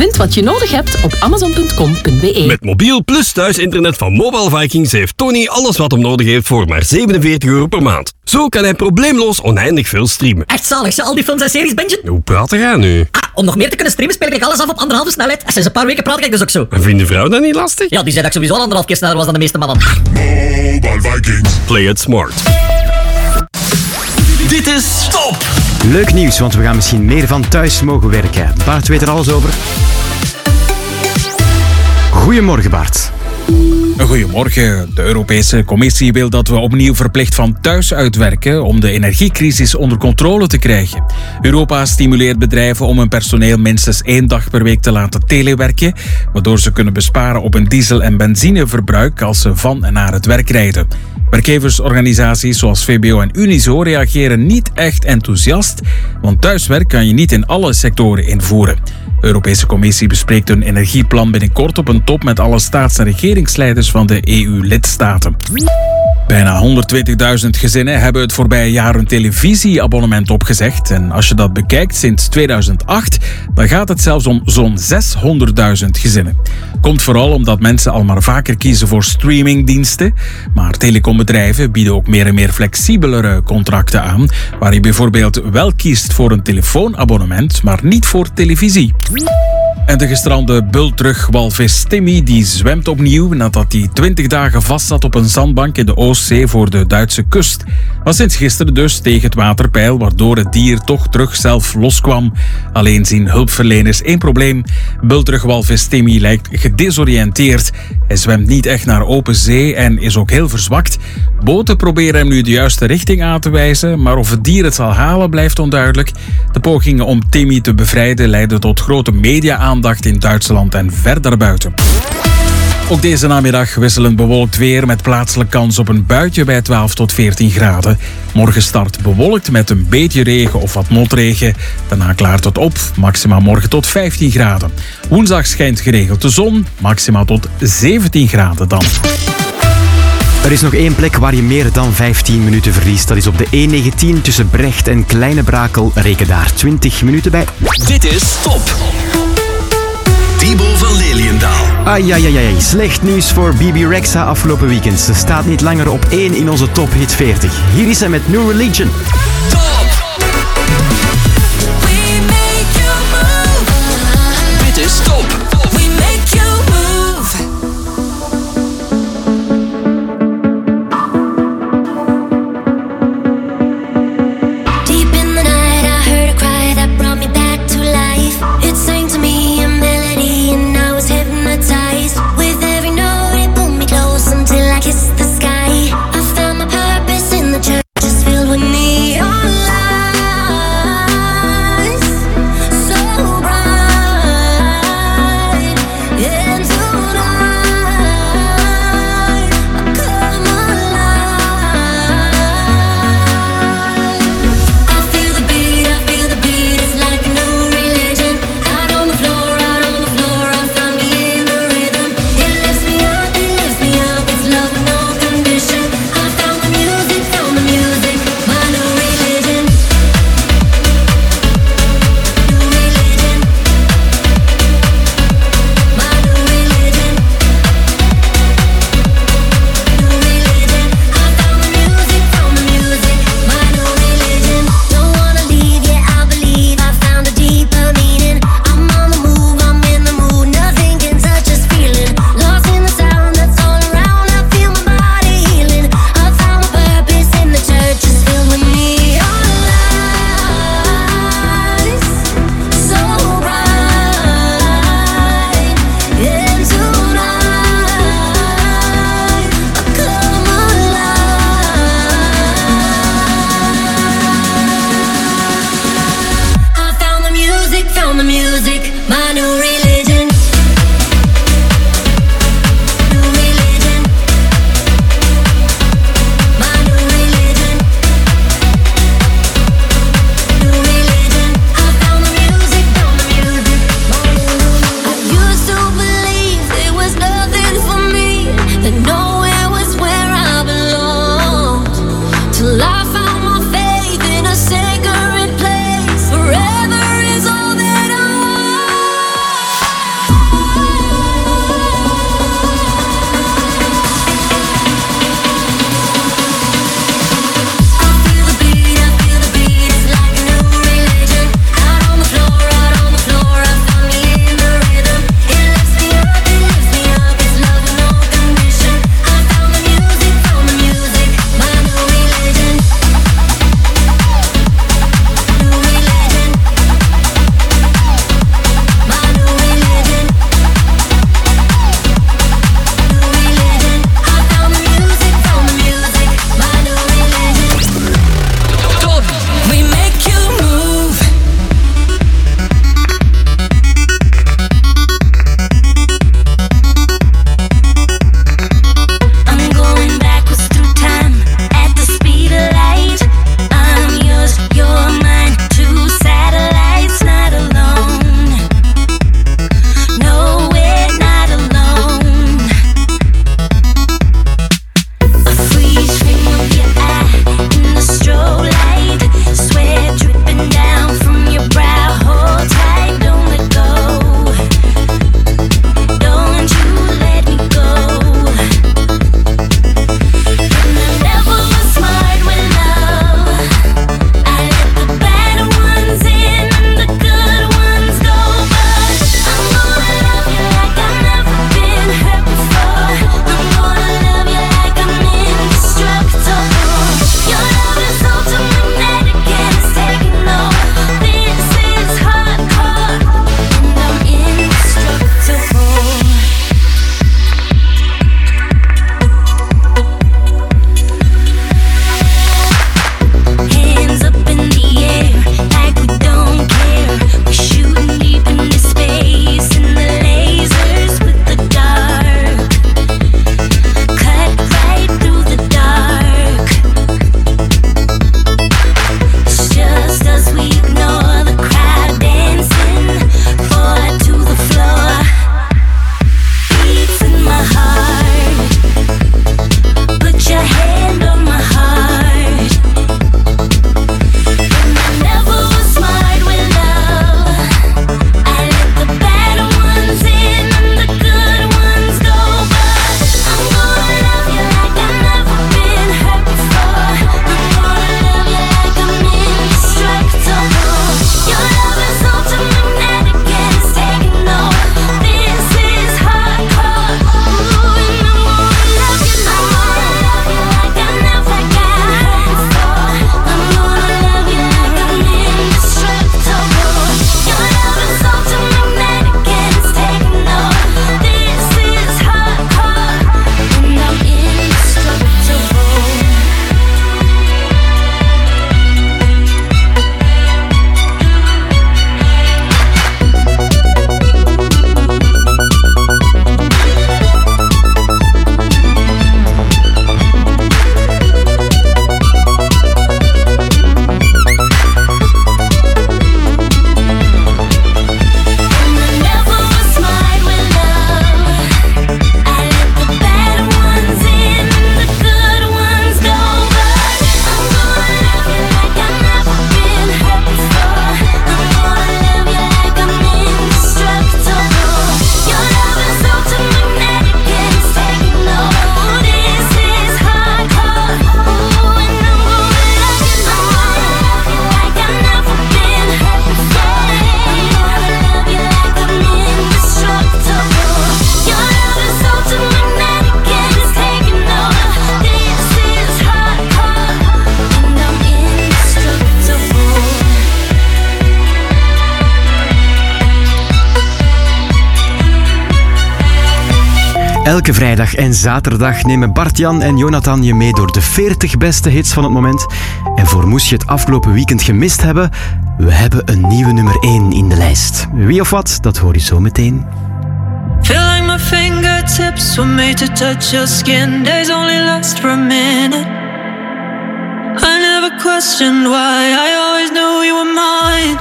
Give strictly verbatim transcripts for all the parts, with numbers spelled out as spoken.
Vind wat je nodig hebt op amazon punt com punt b e. Met mobiel plus thuisinternet van Mobile Vikings heeft Tony alles wat hem nodig heeft voor maar zevenenveertig euro per maand. Zo kan hij probleemloos oneindig veel streamen. Echt zalig, al die films en series, Benji. Hoe praat jij nu? Ah, om nog meer te kunnen streamen speel ik alles af op anderhalve snelheid. En sinds een paar weken praat ik dus ook zo. En vindt de vrouw dat niet lastig? Ja, die zei dat ik sowieso al anderhalf keer sneller was dan de meeste mannen. Mobile Vikings. Play it smart. Dit is Top! Leuk nieuws, want we gaan misschien meer van thuis mogen werken. Bart weet er alles over. Goedemorgen, Bart. Goedemorgen. De Europese Commissie wil dat we opnieuw verplicht van thuis uitwerken om de energiecrisis onder controle te krijgen. Europa stimuleert bedrijven om hun personeel minstens één dag per week te laten telewerken, waardoor ze kunnen besparen op hun diesel- en benzineverbruik als ze van en naar het werk rijden. Werkgeversorganisaties zoals V B O en Unizo reageren niet echt enthousiast, want thuiswerk kan je niet in alle sectoren invoeren. De Europese Commissie bespreekt hun energieplan binnenkort op een top met alle staats- en regeringsleiders van de E U-lidstaten. Bijna honderdtwintigduizend gezinnen hebben het voorbije jaar een televisieabonnement opgezegd. En als je dat bekijkt sinds tweeduizend acht, dan gaat het zelfs om zo'n zeshonderdduizend gezinnen. Komt vooral omdat mensen al maar vaker kiezen voor streamingdiensten. Maar telecombedrijven bieden ook meer en meer flexibelere contracten aan, waar je bijvoorbeeld wel kiest voor een telefoonabonnement, maar niet voor televisie. En de gestrande bultrugwalvis Timmy die zwemt opnieuw nadat hij twintig dagen vastzat op een zandbank in de Oostzee voor de Duitse kust. Maar sinds gisteren dus tegen het waterpeil, waardoor het dier toch terug zelf loskwam. Alleen zien hulpverleners één probleem. Bultrugwalvis Timmy lijkt gedesoriënteerd. Hij zwemt niet echt naar open zee en is ook heel verzwakt. Boten proberen hem nu de juiste richting aan te wijzen, maar of het dier het zal halen blijft onduidelijk. De pogingen om Timmy te bevrijden leiden tot grote media-aandacht in Duitsland en ver daarbuiten. Ook deze namiddag wisselend bewolkt weer met plaatselijk kans op een buitje bij twaalf tot veertien graden. Morgen start bewolkt met een beetje regen of wat motregen. Daarna klaart het op, maxima morgen tot vijftien graden. Woensdag schijnt geregeld de zon, maxima tot zeventien graden dan. Er is nog één plek waar je meer dan vijftien minuten verliest. Dat is op de E negentien tussen Brecht en Kleine Brakel. Reken daar twintig minuten bij. Dit is Top! Thibaut van Leliendaal. Ai, ai, ai, ai. Slecht nieuws voor B B Rexha afgelopen weekend. Ze staat niet langer op één in onze Top Hit veertig. Hier is hij met New Religion. Top! Dit is Top! Kiss the sky. I found my purpose in the church, just filled with neon lights. Elke vrijdag en zaterdag nemen Bart-Jan en Jonathan je mee door de veertig beste hits van het moment. En voor moest je het afgelopen weekend gemist hebben, we hebben een nieuwe nummer één in de lijst. Wie of wat, dat hoor je zo meteen. Feel like my fingertips were made to touch your skin. Days only last for a minute. I never questioned why, I always knew you were mine.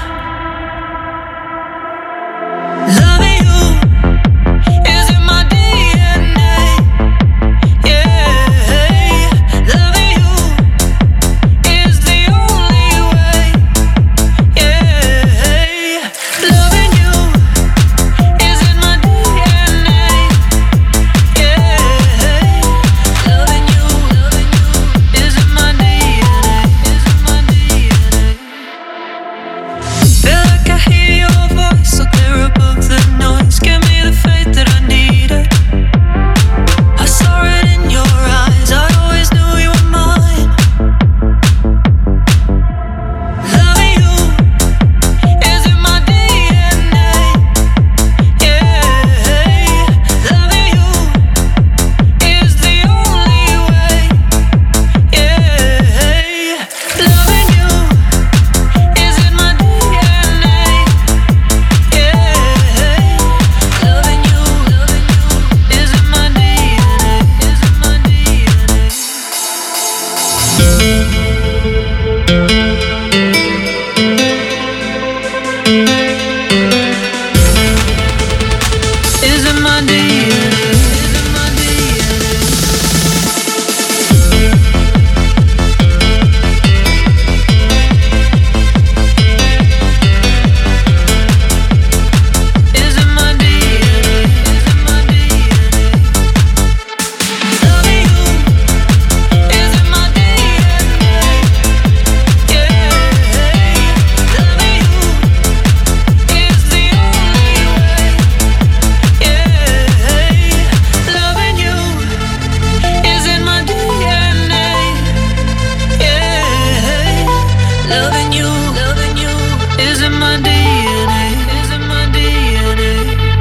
Loving you is in my D N A. Yeah, loving you is the only way. Yeah, loving you is in my D N A. Yeah, loving you, loving you is in my D N A. Is in my D N A. Feel like I hear your voice so clear above the noise. Give me the faith that I needed. I saw it in your eyes. I always knew you were mine. Loving you is in my D N A. Yeah, loving you is the only way. Yeah, loving you is in my D N A. Yeah, loving you, loving you is in my D N A. Is in my D N A. Is in my D N A. Is in my D N A. Is in my D N A. Is in my D N A. Loving you is in my D N A. Yeah, loving you is the only way. Yeah, loving you is in my D N A. Yeah, loving you, loving you is in my D N A. Is in my D N A.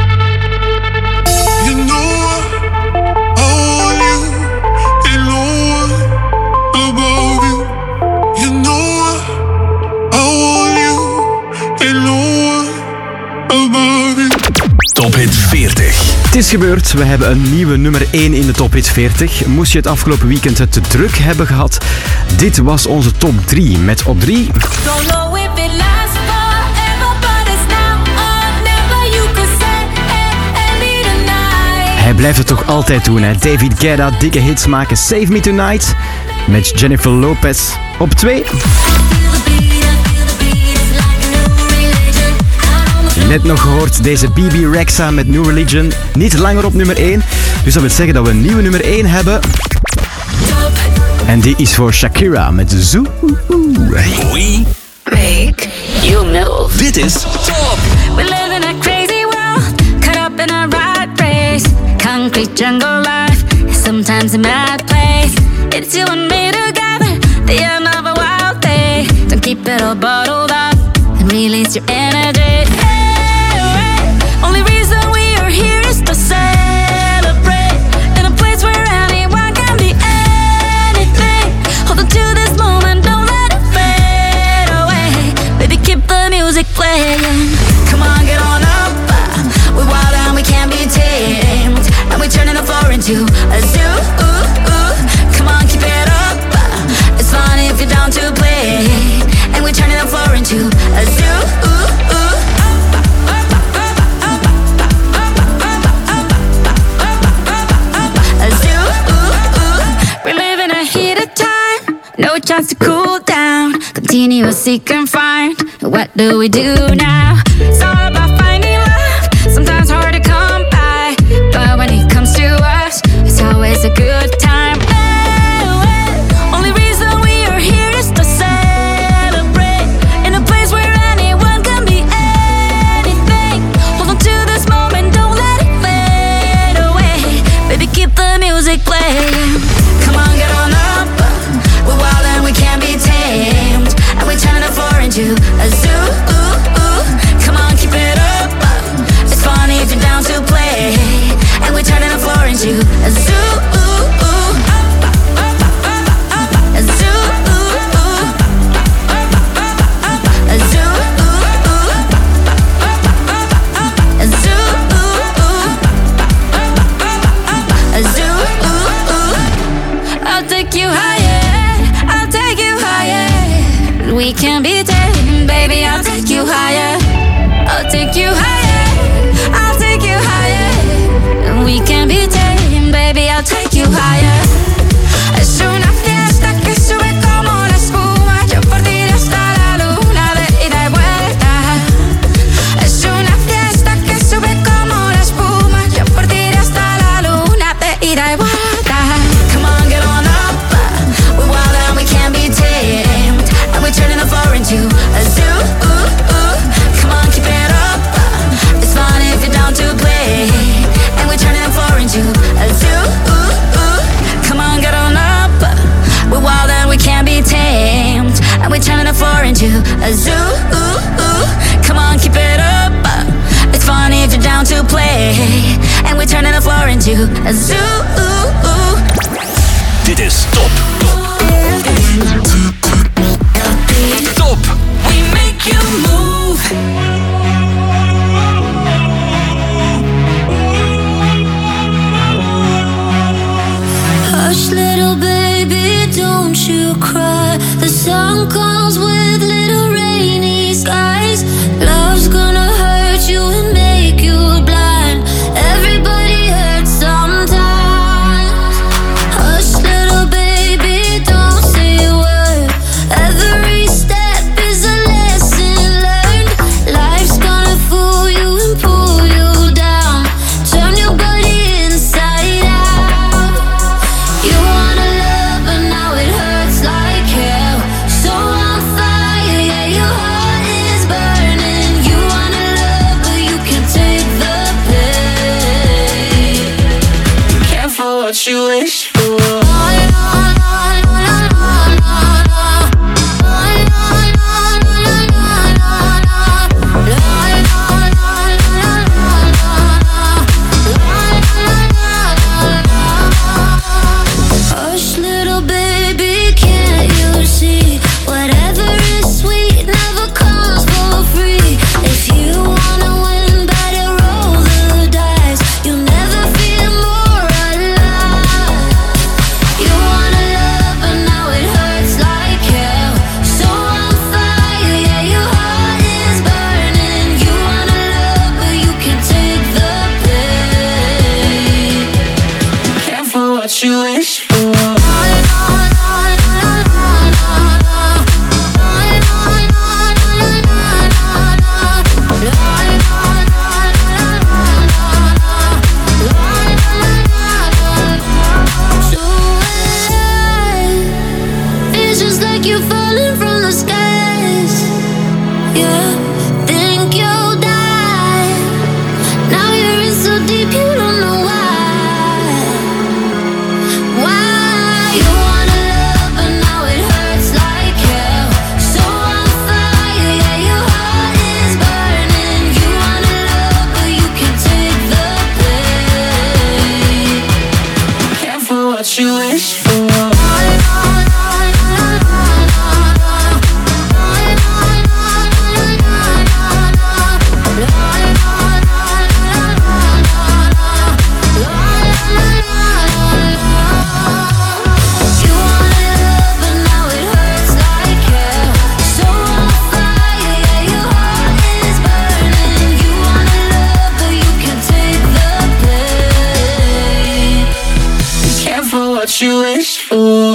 You know I want you and no one above you. You know I want you and no one above you. Top Hit veertig. Het is gebeurd, we hebben een nieuwe nummer één in de Top Hit veertig. Moest je het afgelopen weekend het te druk hebben gehad? Dit was onze top drie. Met op drie... Don't know if it lasts forever, but it's now or never. You could say any tonight. Hij blijft het toch altijd doen, hè? David Guetta, dikke hits maken. Save Me Tonight met Jennifer Lopez. Op twee... Net nog gehoord, deze B B Rexha met New Religion. Niet langer op nummer één. Dus dat wil zeggen dat we een nieuwe nummer één hebben. En die is voor Shakira met Zoo. We Make you move. Dit is Top. We live in a crazy world, caught up in a rat race. Concrete jungle life, sometimes a mad place. It's you and me together, the end of a wild day. Don't keep it all bottled up and release your energy. Hey, hey. Only reason we are here is to celebrate in a place where anyone can be anything. Hold on to this moment, don't let it fade away. Baby, keep the music playing. Come on, get on up. We're wild and we can't be tamed. And we're turning the floor into a zoo. Come on, keep it up. It's fun if you're down to play. And we're turning the floor into a zoo. A zoo. We're living a heated time. No chance to cool down. Continuously confined. What do we do now? It's all about finding love. Sometimes hard to come by. But when it comes to us, it's always a good time. Hey, hey. Only reason we are here is to celebrate in a place where anyone can be anything. Hold on to this moment, don't let it fade away. Baby, keep the music playing. Come on, get on up. We're wild and we can't be tamed. And we're turning the floor into a zoo. Come on, keep it up. It's funny if you're down to play. And we're turning the floor into you a zoo. Dit is Top. Top. We make you move. Hush, little baby, don't you cry. The sun comes with little rainy skies. Love's gonna hurt you and make you blind. Everybody hurts sometimes. Hush, little baby, don't say a word. Every step is a lesson learned. Life's gonna fool you and pull you down. Turn your body inside out. You wanna love, but now it hurts like hell. So on fire, yeah, your heart is burning. You wanna love, but you can't take the pain. Careful what you wish for. Hush, little baby, can't you see? Whatever is sweet never comes for free. If you wanna win, better roll the dice. You'll never feel more alive. You wanna love, but now it hurts like hell. So on fire, yeah, your heart is burning. You wanna love, but you can't take the pain. Careful what you wish for. It's just like you're falling from the skies. Yeah, think you'll die. Now you're in so deep you don't know why. Why you wanna love, but now it hurts like hell. So on fire, yeah, your heart is burning. You wanna love, but you can't take the pain. Careful what you wish for. You wanna love, but now it hurts like hell. So on fire, yeah, your heart is burning. You wanna love, but you can't take the pain. Be careful what you wish for.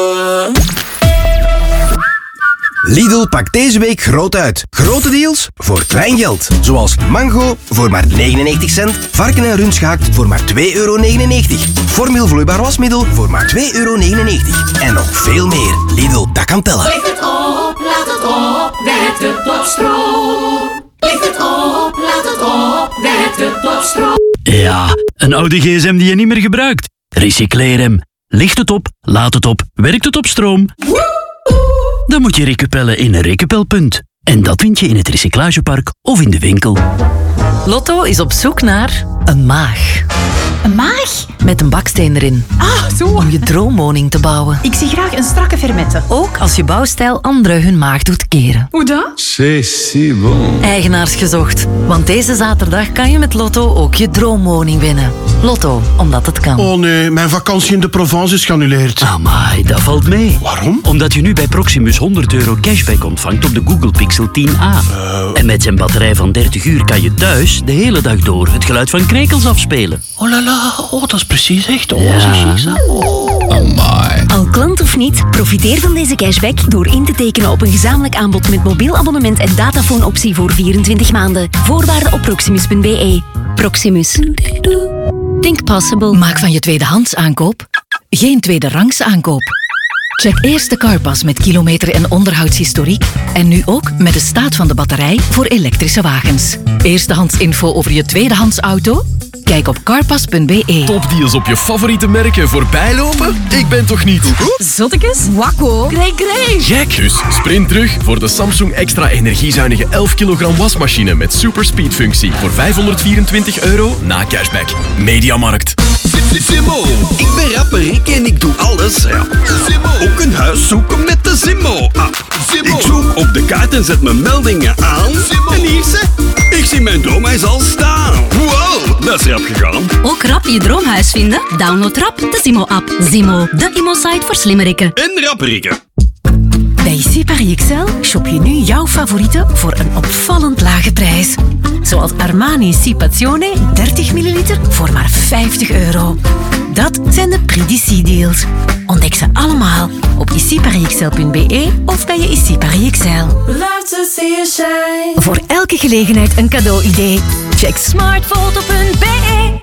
Lidl pakt deze week groot uit. Grote deals voor klein geld. Zoals mango voor maar negenennegentig cent. Varken en rund gehakt voor maar twee euro negenennegentig. Formule vloeibaar wasmiddel voor maar twee euro negenennegentig. En nog veel meer. Lidl, dat kan tellen. Licht het op, laat het op, werkt het op stroom. Licht het op, laat het op, werkt het op stroom. Ja, een oude gsm die je niet meer gebruikt. Recycleer hem. Licht het op, laat het op, werkt het op stroom. Dan moet je recupellen in een recupelpunt. En dat vind je in het recyclagepark of in de winkel. Lotto is op zoek naar een maag. Een maag? Met een baksteen erin. Ah, zo. Om je droomwoning te bouwen. Ik zie graag een strakke fermette. Ook als je bouwstijl anderen hun maag doet keren. Hoe dan? C'est si bon. Eigenaars gezocht. Want deze zaterdag kan je met Lotto ook je droomwoning winnen. Lotto, omdat het kan. Oh nee, mijn vakantie in de Provence is geannuleerd. Amai, dat valt mee. Waarom? Omdat je nu bij Proximus honderd euro cashback ontvangt op de Google Pixel tien a. Uh... En met zijn batterij van dertig uur kan je thuis de hele dag door het geluid van krekels afspelen. Oh la la, oh dat is precies echt. Oh, ja. zo chic, hè? Oh. Amai. Al klant of niet, profiteer van deze cashback door in te tekenen op een gezamenlijk aanbod met mobiel abonnement en datafoonoptie voor vierentwintig maanden. Voorwaarden op proximus punt b e. Proximus. Think possible. Maak van je tweedehands aankoop geen tweederangs aankoop. Check eerst de Carpas met kilometer- en onderhoudshistoriek en nu ook met de staat van de batterij voor elektrische wagens. Eerstehands info over je tweedehands auto? Kijk op carpas punt b e. Topdeals op je favoriete merken voorbijlopen? Ik ben toch niet... Zottekes? Wakko? Grey Grey? Gek! Dus sprint terug voor de Samsung Extra energiezuinige elf kilogram wasmachine met super speed functie voor vijfhonderdvierentwintig euro na cashback. Mediamarkt. Zimmo. Ik ben rapper Rick en ik doe alles rap. Zimmo. Ook een huis zoeken met de Zimmo-app. Zimmo. Ik zoek op de kaart en zet mijn meldingen aan. Zimmo. En hier ze. Ik zie mijn droomhuis al staan. Wow, dat is rap gegaan. Ook rap je droomhuis vinden? Download rap de Zimmo-app. Zimmo, de immo-site voor slimmerikken. En rapperikken. Bij C Paris X L shop je nu jouw favorieten voor een opvallend lage prijs. Zoals Armani Cipazione dertig milliliter voor maar vijftig euro. Dat zijn de Prix d'Ici deals. Ontdek ze allemaal op i c paris x l punt b e of bij je I C Paris X L. Love to see you shine. Voor elke gelegenheid een cadeau-idee. Check smartfoto punt b e.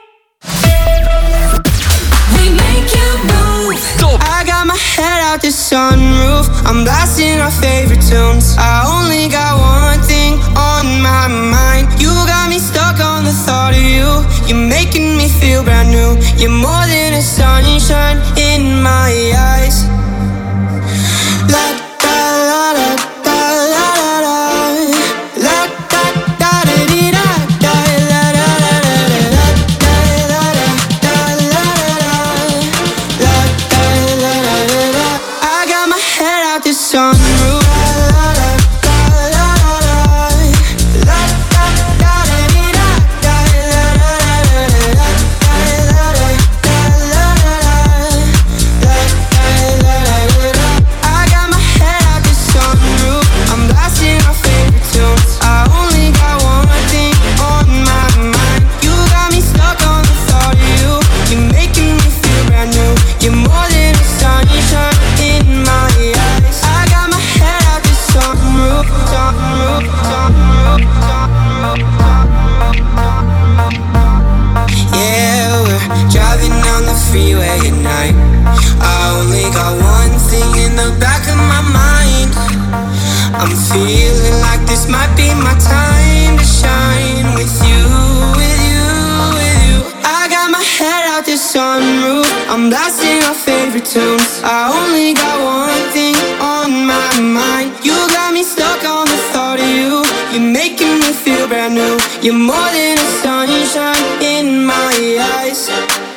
We make you move. Top. I got my head out the sunroof. I'm blasting our favorite tunes. I only got one thing on my mind. You got me stuck on the thought of you. You're making me feel brand new. You're more than a sunshine in my eyes. La da la da da la la la. La da da da dee da da la la la la. La da la da da la la la. La da la la la. I got my head out the sunroof. Freeway at night. I only got one thing in the back of my mind. I'm feeling like this might be my time to shine. With you, with you, with you. I got my head out the sunroof. I'm blasting our favorite tunes. I only got one thing on my mind. You got me stuck on the thought of you. You're making me feel brand new. You're more than a sunshine in my eyes.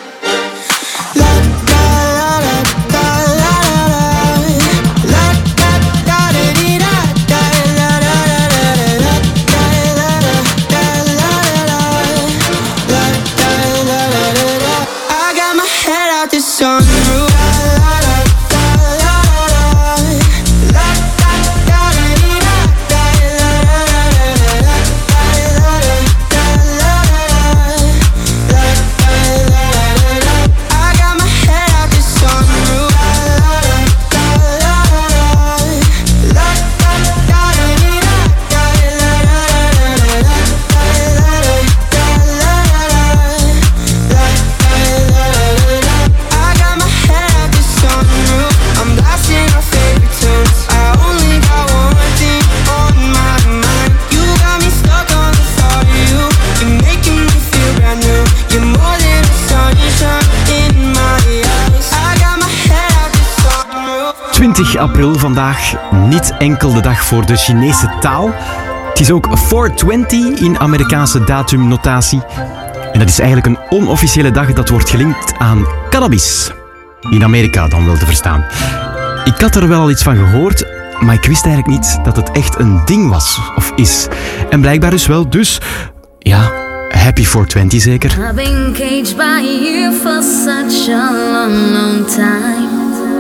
twintig april vandaag, niet enkel de dag voor de Chinese taal. Het is ook vierhonderdtwintig in Amerikaanse datumnotatie. En dat is eigenlijk een onofficiële dag dat wordt gelinkt aan cannabis. In Amerika dan wel te verstaan. Ik had er wel al iets van gehoord, maar ik wist eigenlijk niet dat het echt een ding was of is. En blijkbaar dus wel, dus ja, happy vierhonderdtwintig zeker. I've been caged by you for such a long, long time.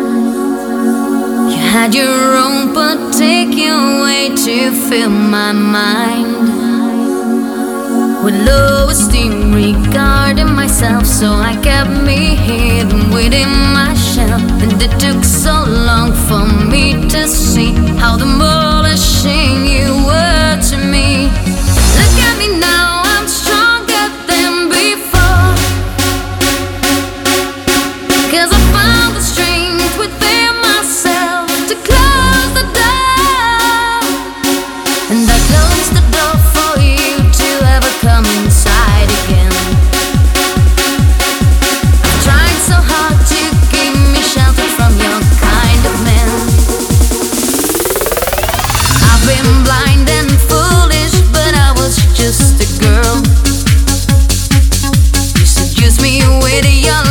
You had your own particular way to fill my mind with low esteem regarding myself, so I kept me hidden within my shell. And it took so long for me to see how demolishing you were to me. Look at me now, I'm stronger than before, 'cause I found the strength within myself to close the door. And I closed the door for you to ever come inside again. I've tried so hard to give me shelter from your kind of man. I've been blind and foolish, but I was just a girl. You seduced me with your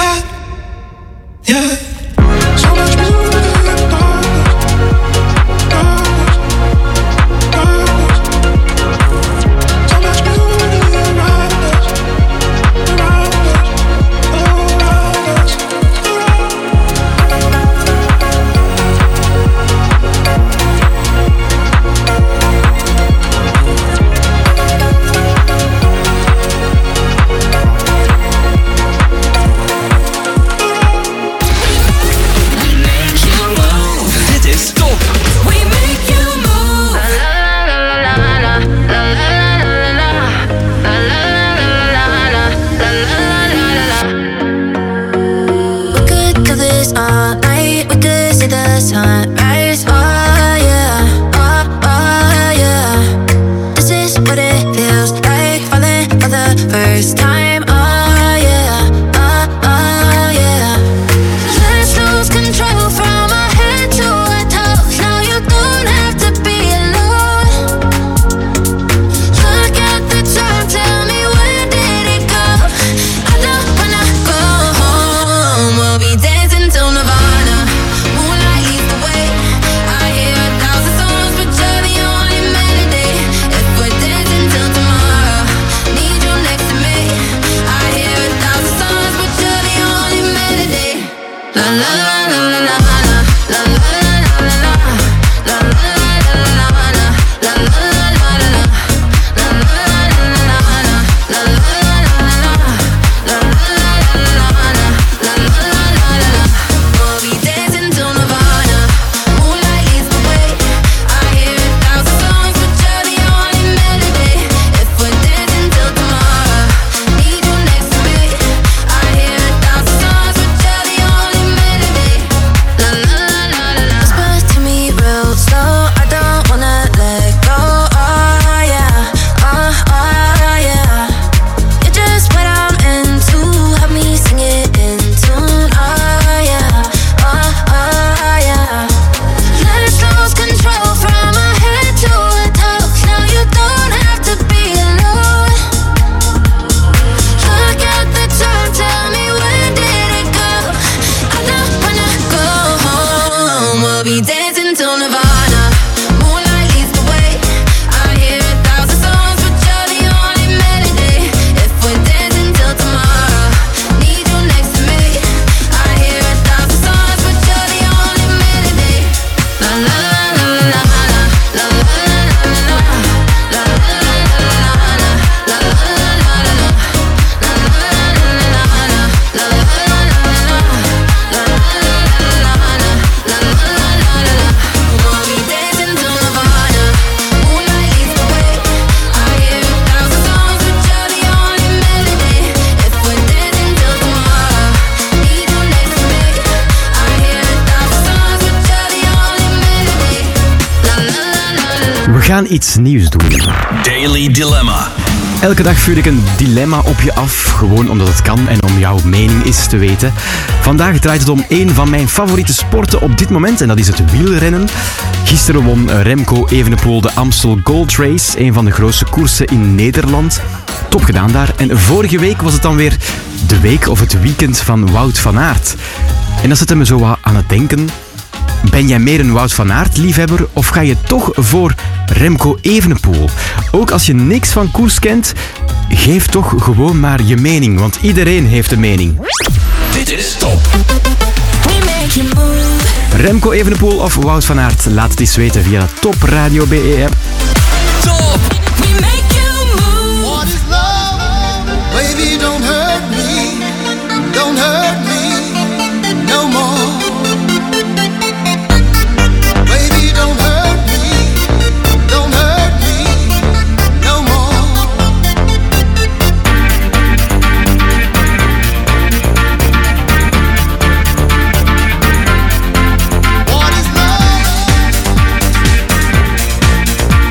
yeah, yeah. So much beauty in the darkness, darkness, darkness. So much beauty around us, around us, around us, sunrise, oh yeah, oh, oh yeah. This is what it feels like, falling for the first time, oh yeah, oh, oh yeah. Let's lose control from our head to our toes. Now you don't have to be alone. Look at the time, tell me where did it go? I don't wanna go home. We'll be dancing till Nirvana. Moonlight leads the way. I hear a thousand songs, but you're the only melody. If we're dancing till tomorrow, need you next to me. I hear a thousand songs, but you're the only melody. La la la la la la la la la la la la la la la la la la la. We gaan iets nieuws doen. Daily Dilemma. Elke dag vuur ik een dilemma op je af, gewoon omdat het kan en om jouw mening eens te weten. Vandaag draait het om een van mijn favoriete sporten op dit moment en dat is het wielrennen. Gisteren won Remco Evenepoel de Amstel Gold Race, een van de grootste koersen in Nederland. Top gedaan daar. En vorige week was het dan weer de week of het weekend van Wout van Aert. En dat zette me zo wat aan het denken. Ben jij meer een Wout van Aert liefhebber of ga je toch voor Remco Evenepoel? Ook als je niks van koers kent, geef toch gewoon maar je mening, want iedereen heeft een mening. Dit is Top. Remco Evenepoel of Wout van Aert? Laat het eens weten via de Top Radio B E app. Top. What is love? Baby, don't hurt me. Don't hurt me no more. Baby, don't hurt me. Don't hurt me no more. What is love?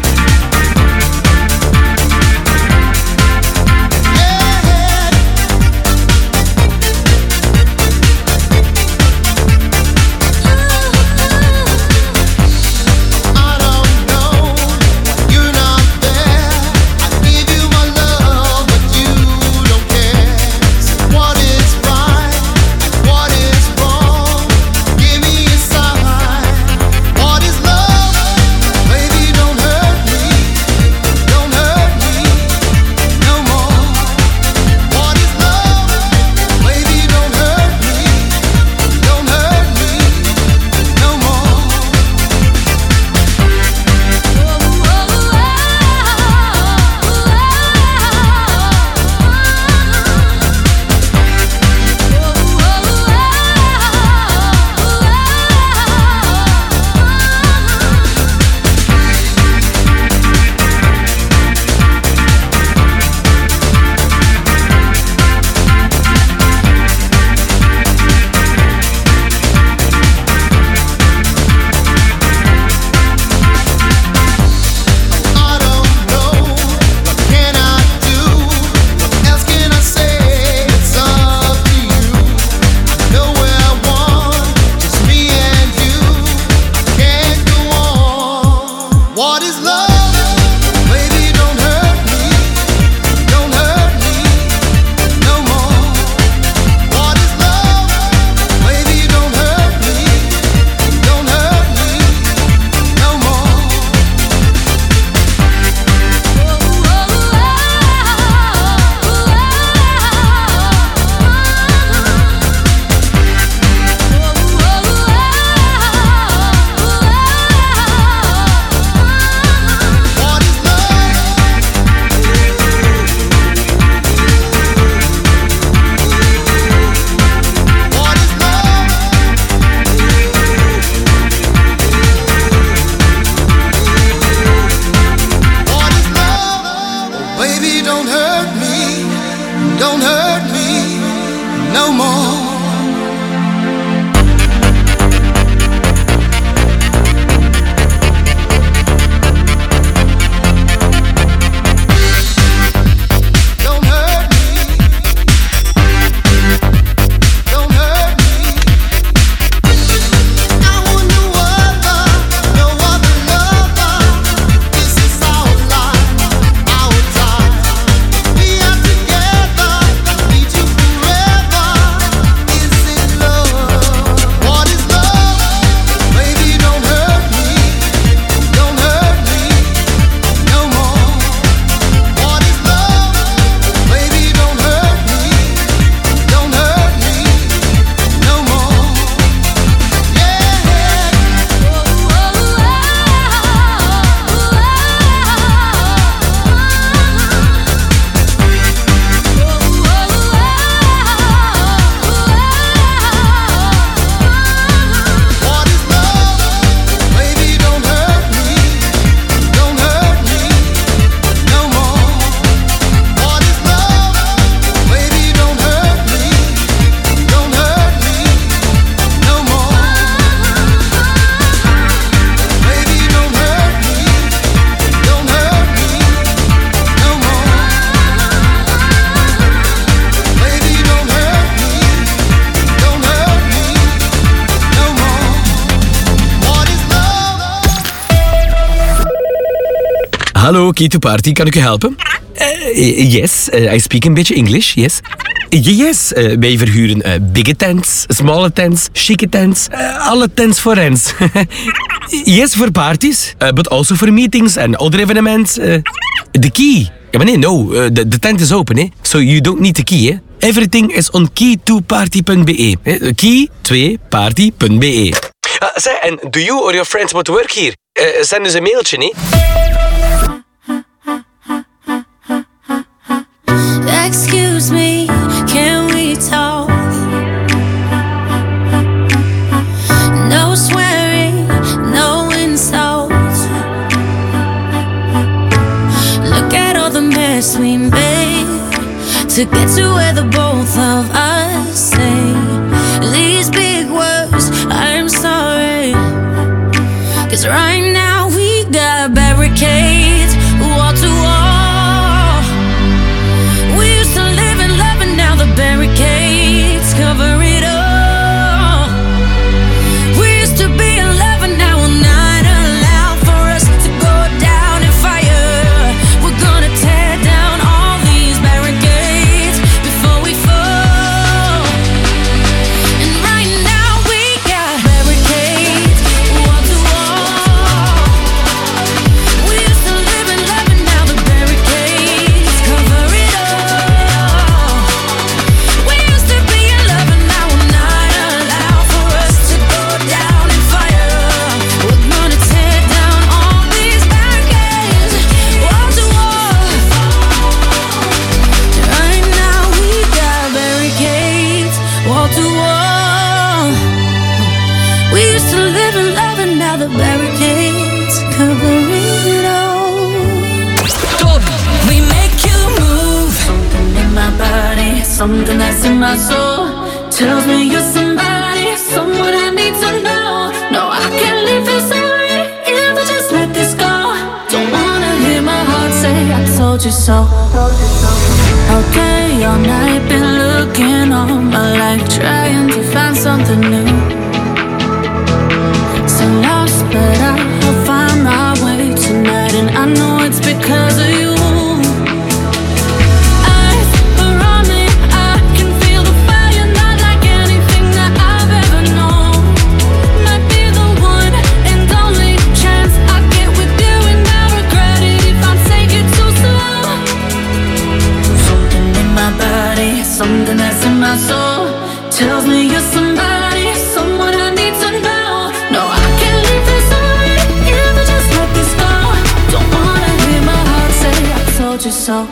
Hallo, Key to Party, kan ik u helpen? Uh, yes, uh, I speak een beetje English, yes. Uh, yes, uh, wij verhuren uh, bigge tents, smalle tents, chique tents, uh, alle tents voor rents. Yes, for parties, uh, but also for meetings and other events. Uh, the key. Ja, maar nee, no, uh, the, the tent is open, eh? So you don't need the key, eh? Everything is on key to party punt b e. Eh? key to party punt b e. Uh, zeg, and do you or your friends want to work here? Uh, send us een mailtje, nee? Excuse me, can we talk? No swearing, no insults. Look at all the mess we made to get to where the both of us say these big words, I'm sorry. Cause right now we got barricades, wall to wall. We used to live in love and now the barricades cover it all. We used to be in love and now we'll not allow for us to go down in fire. We're gonna tear down all these barricades before we fall. And right now we got barricades, wall to wall. We used to live in love and now the barricades cover it all. We used to be in love and now we'll not allow for us to go down in fire. We're gonna tear down all these barricades, wall to wall. Right now we got barricades, wall to wall. We used to live in love and now the barricades cover it all. We make you move. Something in my body, something that's in my soul tells me you're somebody, someone I need to know. No, I can't leave this already if I just let this go. Don't wanna hear my heart say I told you so. Okay, all night been looking all my life, trying to find something new. So lost, but I'll find my way tonight, and I know it's because of you. Eyes around me, I can feel the fire, not like anything that I've ever known. Might be the one and only chance I get with you, and I regret it if I take it too slow. Something in my body, something that's in my soul tells me you're somebody, someone I need to know. No, I can't leave this already if I just let this go. Don't wanna hear my heart say I told you so.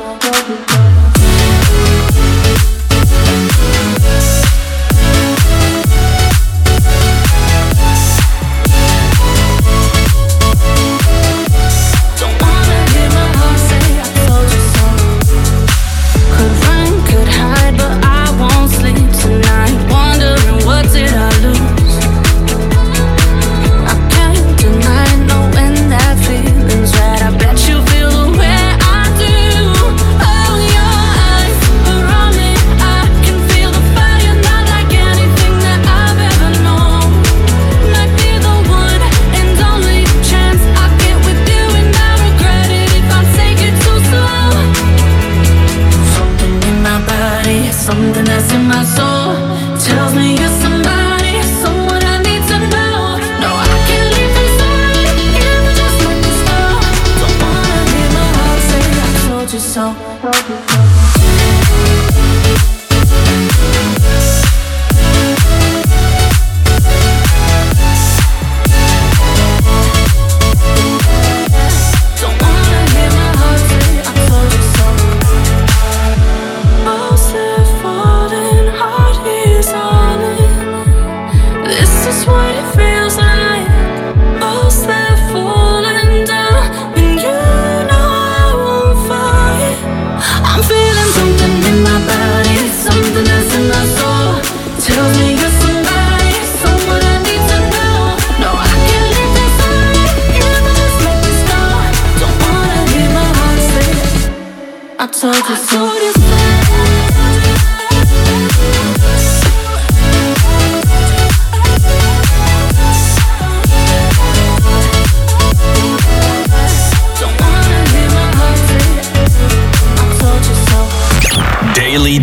Don't wanna hear my heart say I told you so. Could run, could hide, but I won't sleep tonight, wondering what did I lose. I can't deny knowing that feeling's right. I bet you feel the way I do. Oh, your eyes around me, I can feel the fire, not like anything that I've ever known. Might be the one and only chance I get with you, and I regret it if I take it too slow. Something in my body, something that's in my soul tells me you're somebody, someone I need to know. No, I can't leave this already if I just let this go. Don't wanna hear my heart say I told you so. Don't wanna hear my heart say I told you so. Most have fallen, heart is on it. This is what it feels like. Most have fallen down, and you know I won't fight. I'm feeling something in my body, something that's in my soul tells me you're somebody, someone I need to know. No, I can't leave this already if I just let this go. Don't wanna hear my heart say I told you so. Don't wanna hear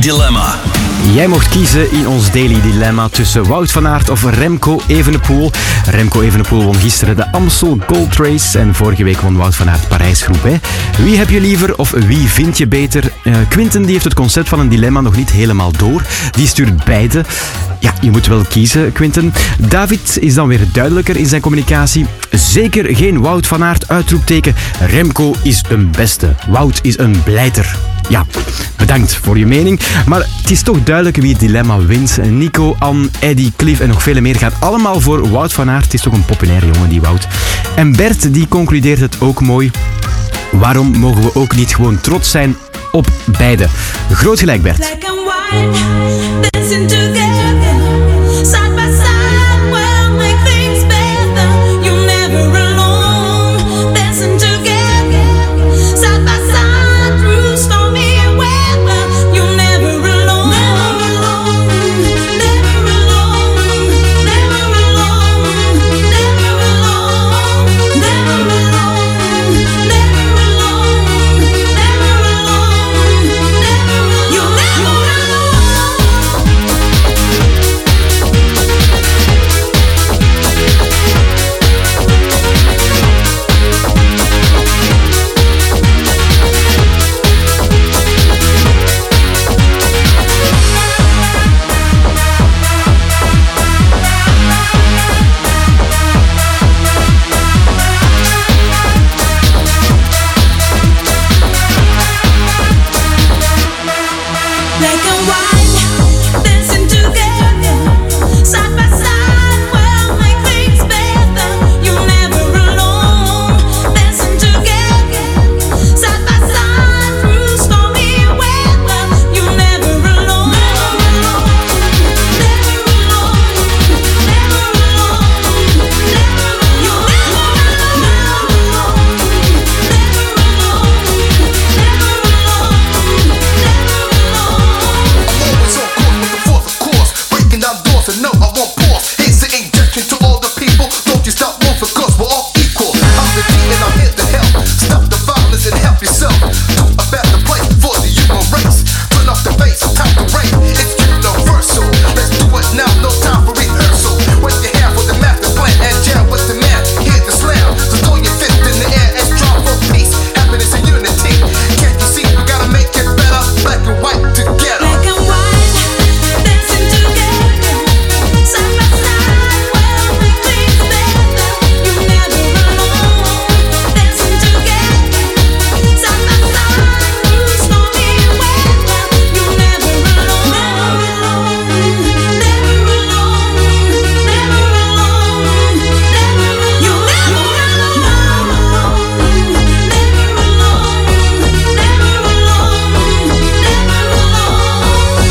Dilemma. Jij mocht kiezen in ons Daily Dilemma tussen Wout van Aert of Remco Evenepoel. Remco Evenepoel won gisteren de Amstel Gold Race en vorige week won Wout van Aert Parijs-Roubaix. Wie heb je liever of wie vind je beter? Uh, Quinten die heeft het concept van een dilemma nog niet helemaal door. Die stuurt beide. Ja, je moet wel kiezen, Quinten. David is dan weer duidelijker in zijn communicatie. Zeker geen Wout van Aert, uitroepteken. Remco is een beste. Wout is een blijter. Ja, bedankt voor je mening. Maar het is toch duidelijk wie het dilemma wint. Nico, Anne, Eddy, Cliff en nog vele meer gaan allemaal voor Wout van Aert. Het is toch een populaire jongen, die Wout. En Bert, die concludeert het ook mooi. Waarom mogen we ook niet gewoon trots zijn op beide? Groot gelijk, Bert. Black and white, dancing together, side by side, we'll make things better. You're never alone, dancing together, side by side, through stormy weather. You're never alone, never alone, never alone, never alone, never alone, never alone, never alone, never alone, never, you're never black and white, dancing together, side by side, we'll make things better. You're never alone, dancing together, side by side, through stormy weather. You're never alone, never alone, never alone, never alone, never, you're never alone, never alone, never alone, never alone, never alone. Always on course with the force, of course. Breaking down doors and no, I won't pause. Here's the injection to all the people. Don't you stop one for cause we're all equal. I'm the G and I'm here to help. Stop the violence and help yourself. Do a better place for the human race. Turn off the bass, time to rain. It's universal. Let's do it now, no time for rehearsal. Wave your hand for the master plan and jam with the man. Hear the slam. So throw your fist in the air and strive for peace, happiness and unity. Can't you see we gotta make it better? Black and white together. Black and white, dancing together, side by side, we'll make things better. You're never alone, dancing together, side by side, through stormy weather. You're never alone, never alone, never alone, never alone, never, you're never alone, never alone, never alone, never alone, never alone.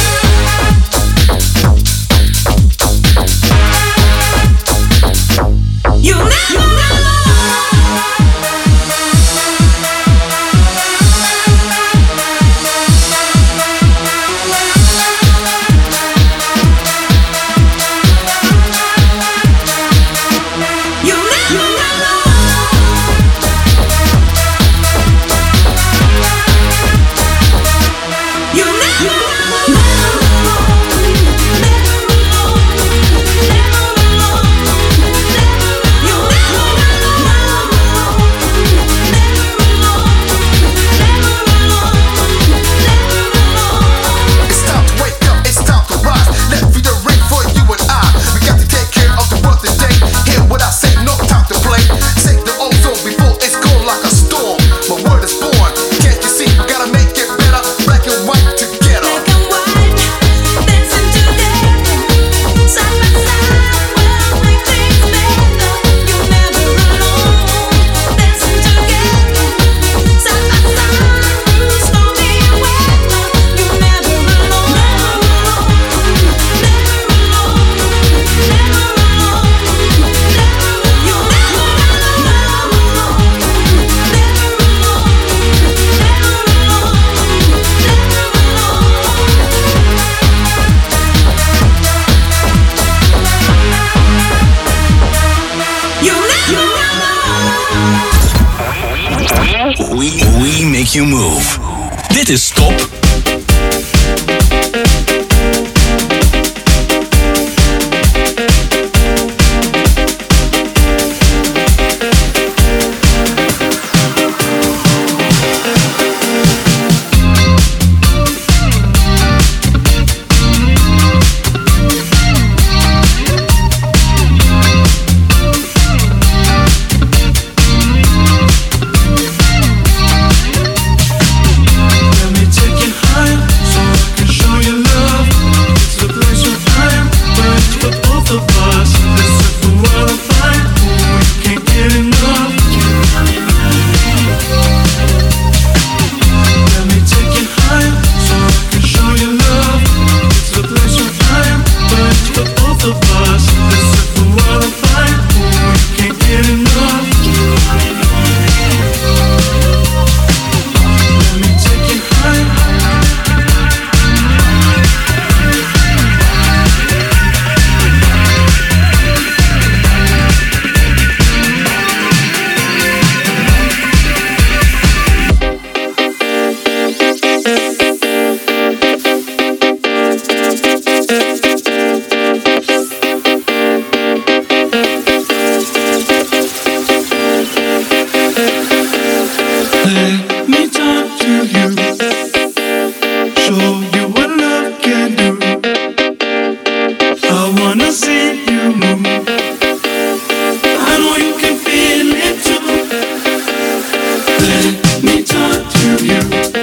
You never You never You never It's time to wake up, it's time to rise. Let be the ring for you and I. We got to take care of the world today. Hear what I say, no time to play. Save the ozone before it's gone like a storm. My word is born. Can't you see? We gotta make it better. Black and white together. Black and white, dancing together, side by side, we'll make things better. You're never alone, dancing together, side by side, through stormy weather. You're never alone, never alone, never alone, never alone, never, you're never alone, never alone, never alone, never alone, You never We, we make you move. Dit is Top wanna see you move. I know you can feel it too. Let me talk to you.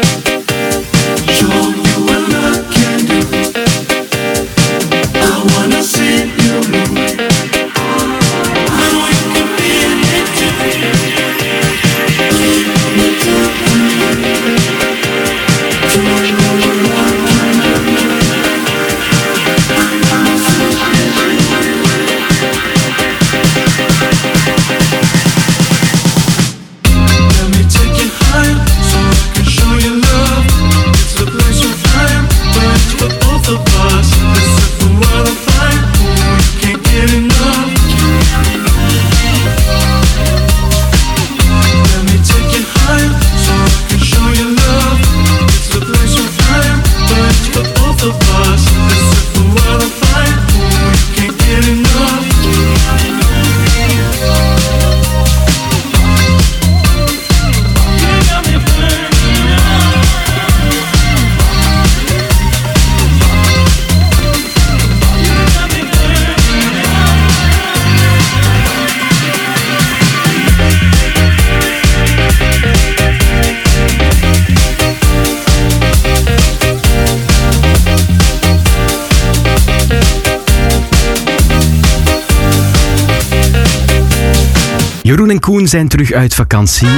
Show you what love can do. I wanna see you move. I know you can feel it too. Let me talk to you. Show you what love can do. Let me take you higher, so I can show you love. It's a place of fire, burns for both of us. This is the world of fire, oh, we can't get enough. Let me take you higher, so I can show you love. It's a place of fire, burns for both of us. This is the world of fire, oh, we can't get enough. Jeroen en Koen zijn terug uit vakantie.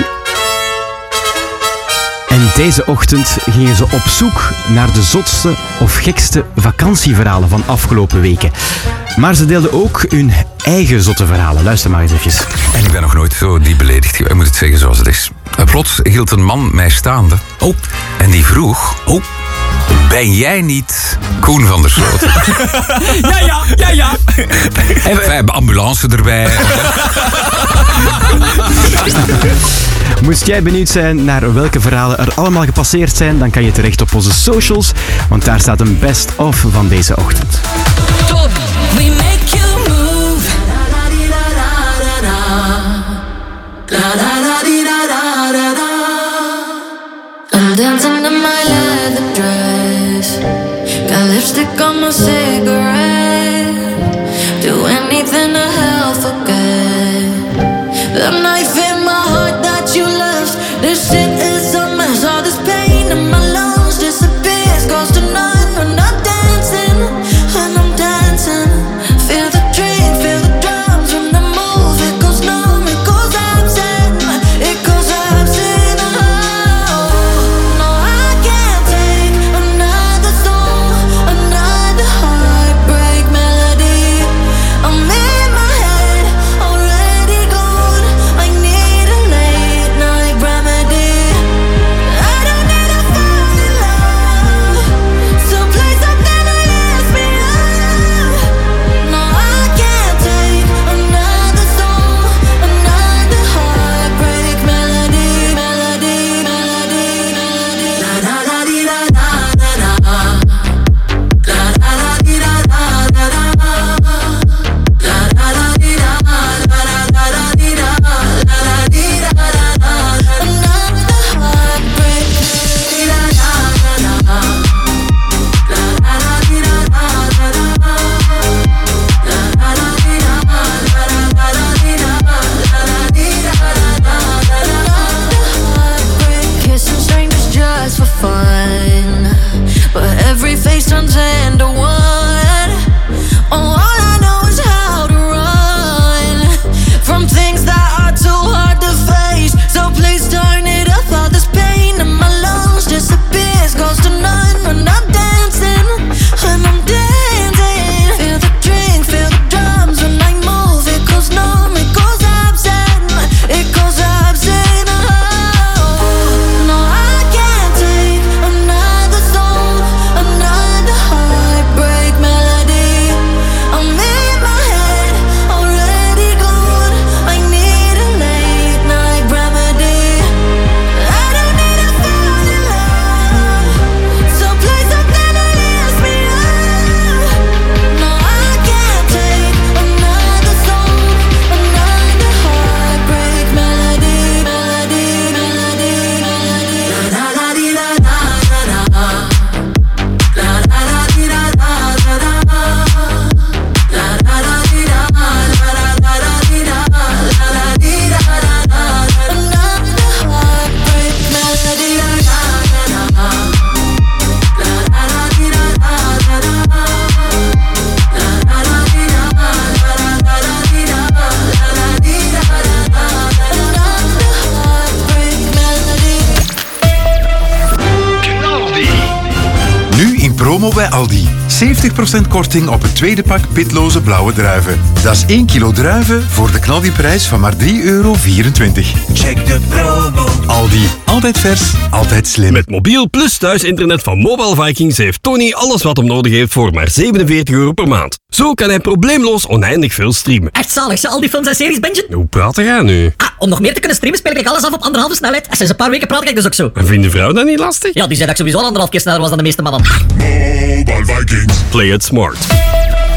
En deze ochtend gingen ze op zoek naar de zotste of gekste vakantieverhalen van afgelopen weken. Maar ze deelden ook hun eigen zotte verhalen. Luister maar eens even. En ik ben nog nooit zo diep beledigd geweest. Ik moet het zeggen zoals het is. Plots hield een man mij staande. Oh. En die vroeg... Oh. Ben jij niet Koen van der Sloten? Ja, ja, ja, ja. En we hebben ambulance erbij. Moest jij benieuwd zijn naar welke verhalen er allemaal gepasseerd zijn, dan kan je terecht op onze socials, want daar staat een best-of van deze ochtend. Top, we make you move. I'm dancing in my leather dress. Got lipstick on my cigarette. Do anything to help forget the knife in my heart that you left. This shit is a mess. All this pain in my lungs disappears, goes to none when I'm dancing. And I'm promo bij Aldi. zeventig procent korting op het tweede pak pitloze blauwe druiven. Dat is één kilo druiven voor de knaldiprijs van maar drie euro vierentwintig. Check de promo. Aldi. Altijd vers, altijd slim. Met mobiel plus thuisinternet van Mobile Vikings heeft Tony alles wat hem nodig heeft voor maar zevenenveertig euro per maand. Zo kan hij probleemloos oneindig veel streamen. Echt zalig, ze al die films en series, Benjen? Hoe praat jij nu? Ah, om nog meer te kunnen streamen speel ik alles af op anderhalve snelheid. En sinds een paar weken praat ik dus ook zo. En vindt de vrouw dat niet lastig? Ja, die zei dat ik sowieso al anderhalf keer sneller was dan de meeste mannen. Mobile Vikings. Play it smart.